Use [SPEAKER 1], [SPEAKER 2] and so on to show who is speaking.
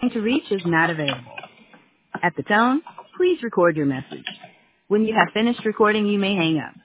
[SPEAKER 1] trying to reach is not available. At the tone, please record your message. When you have finished recording, you may hang up.